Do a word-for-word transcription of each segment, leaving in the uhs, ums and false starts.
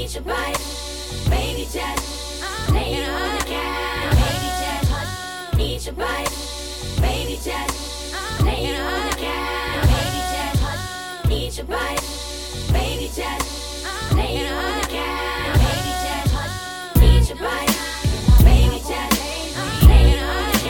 Eat your bite, baby just lay it on the couch. Baby just eat your bite, baby just lay it on the couch. Baby just eat your bite, baby just lay it on the couch. Baby just eat your bite, baby just lay it on the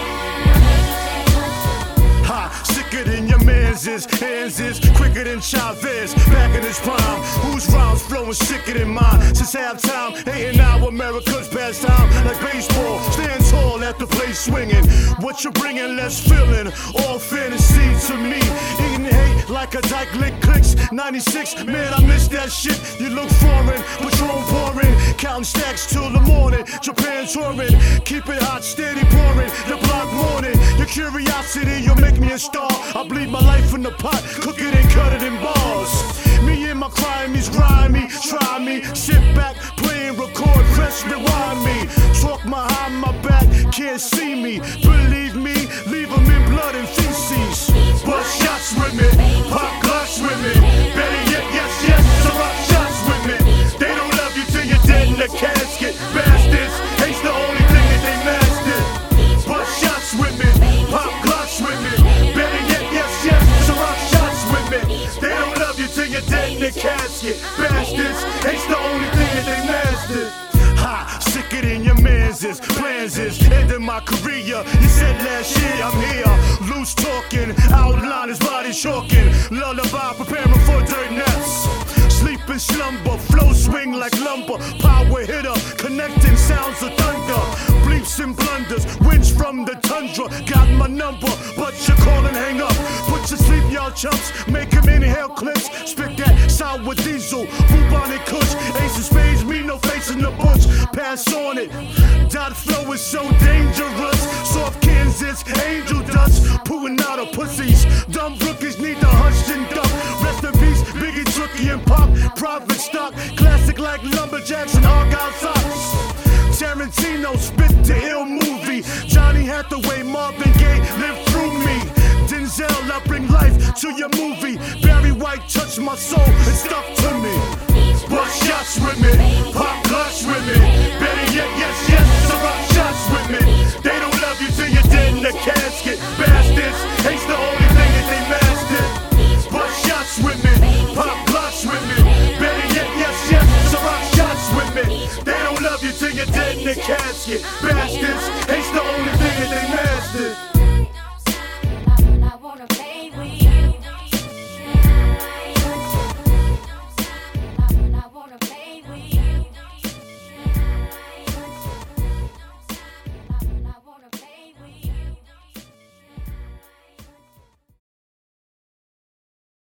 couch. Ha, sicker than your man's is, hands is quicker than Chavez, back in his prime. Whose rhymes flowing sicker than mine? Since halftime, hating now America's pastime. Like baseball, stand tall at the plate swinging. What you bringing, less feeling, all fantasy to me. Eating hate like a dyke lick clicks. ninety-six, man, I miss that shit. You look foreign, Patron pouring, counting stacks till the morning. Japan touring, keep it hot, steady pouring. The block morning, your curiosity, you'll make me a star. I bleed my life in the pot, cook it and cut it in bars. Me and my crimies, grimy, try me. Sit back, play and record, press rewind me. Talk behind my back, can't see me. Believe me, leave them in blood and feces. Bust shots with me, pop glass with me. Better yet, yes, yes, so rock shots with me. They don't love you till you're dead in the casket. Bastards, hate's the only thing that they mastered. Bust shots with me, pop glass with me. Better yet, yes, yes, so rock shots with me. They don't love you till you're dead in the casket. Bastards, hate's the only thing that they mastered. Ha, sicker than your man's is, plans is, ending my career. You said last year I'm here, loose talking, outline his body chalking. Lullaby preparing for dirt nets. Sleep in slumber, flow swing like lumber. Power hitter, connecting sounds of thunder. Bleeps and blunders, winds from the tundra. Got my number, but you call and hang up. Put you sleep, y'all chumps, make him inhale clips. Spit that sour diesel, bubonic kush. Ace of spades, me no face in the bush. Pass on it, dot flow is so dangerous. Soft Kansas, angel dust. Pulling out of pussies, dumb rookies need the hush and duck. Rest in peace, Biggie, Tricky and Pop. Profit stock, classic like lumberjacks and Argyle socks. Tarantino spit the ill movie. Johnny Hathaway, Marvin Gaye live through me. Denzel, I bring life to your movie. Barry White touched my soul and stuck to me. Bust shots with me, pop glass with me. Better yet, yes, yes, so rock shots with me. They don't love you till you're dead in the casket. Bastards, hate's the only thing that they mastered. Bust shots with me, pop glass with me. Better yet, yes, yes, so rock shots with me. They don't love you till you're dead in the casket. Bastards,